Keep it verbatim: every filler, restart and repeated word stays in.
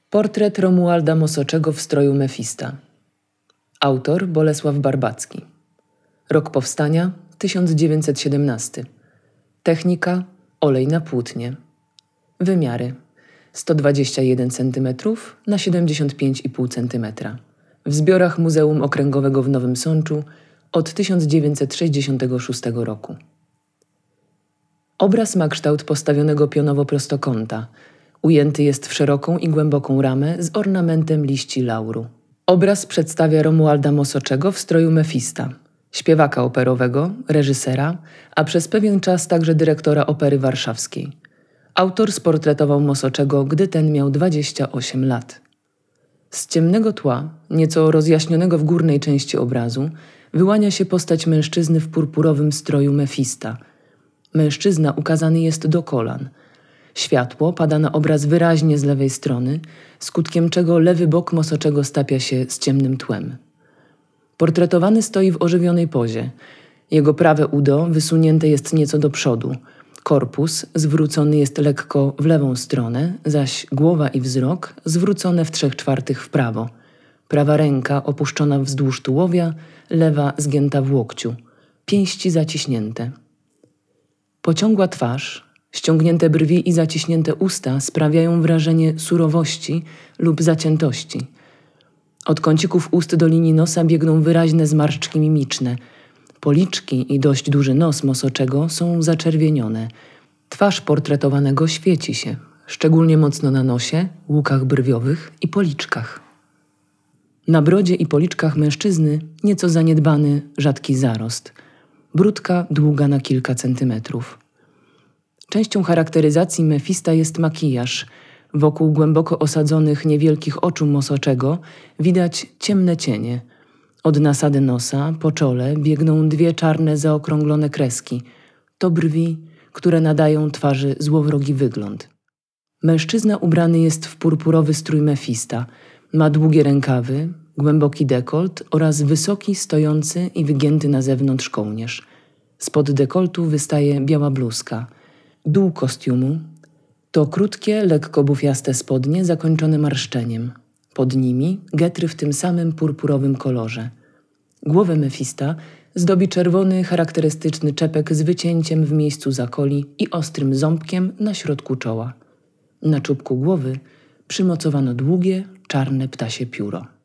Portret Romualda Mosoczego w stroju Mefista. Autor Bolesław Barbacki. Rok powstania tysiąc dziewięćset siedemnasty. Technika olej na płótnie. Wymiary sto dwadzieścia jeden centymetrów na siedemdziesiąt pięć i pół centymetra. W zbiorach Muzeum Okręgowego w Nowym Sączu od tysiąc dziewięćset sześćdziesiątego szóstego roku. Obraz ma kształt postawionego pionowo prostokąta. Ujęty jest w szeroką i głęboką ramę z ornamentem liści lauru. Obraz przedstawia Romualda Mosoczego w stroju Mefista, śpiewaka operowego, reżysera, a przez pewien czas także dyrektora Opery Warszawskiej. Autor sportretował Mosoczego, gdy ten miał dwadzieścia osiem lat. Z ciemnego tła, nieco rozjaśnionego w górnej części obrazu, wyłania się postać mężczyzny w purpurowym stroju Mefista. Mężczyzna ukazany jest do kolan. Światło pada na obraz wyraźnie z lewej strony, skutkiem czego lewy bok Mosoczego stapia się z ciemnym tłem. Portretowany stoi w ożywionej pozie. Jego prawe udo wysunięte jest nieco do przodu. Korpus zwrócony jest lekko w lewą stronę, zaś głowa i wzrok zwrócone w trzech czwartych w prawo. Prawa ręka opuszczona wzdłuż tułowia, lewa zgięta w łokciu. Pięści zaciśnięte. Pociągła twarz, ściągnięte brwi i zaciśnięte usta sprawiają wrażenie surowości lub zaciętości. Od kącików ust do linii nosa biegną wyraźne zmarszczki mimiczne. Policzki i dość duży nos Mosoczego są zaczerwienione. Twarz portretowanego świeci się, szczególnie mocno na nosie, łukach brwiowych i policzkach. Na brodzie i policzkach mężczyzny nieco zaniedbany, rzadki zarost. Bródka długa na kilka centymetrów. Częścią charakteryzacji Mefista jest makijaż. Wokół głęboko osadzonych niewielkich oczu Mosoczego widać ciemne cienie. Od nasady nosa po czole biegną dwie czarne zaokrąglone kreski. To brwi, które nadają twarzy złowrogi wygląd. Mężczyzna ubrany jest w purpurowy strój Mefista. Ma długie rękawy, głęboki dekolt oraz wysoki, stojący i wygięty na zewnątrz kołnierz. Spod dekoltu wystaje biała bluzka. Dół kostiumu to krótkie, lekko bufiaste spodnie zakończone marszczeniem. Pod nimi getry w tym samym purpurowym kolorze. Głowę Mefista zdobi czerwony, charakterystyczny czepek z wycięciem w miejscu zakoli i ostrym ząbkiem na środku czoła. Na czubku głowy przymocowano długie, czarne ptasie pióro.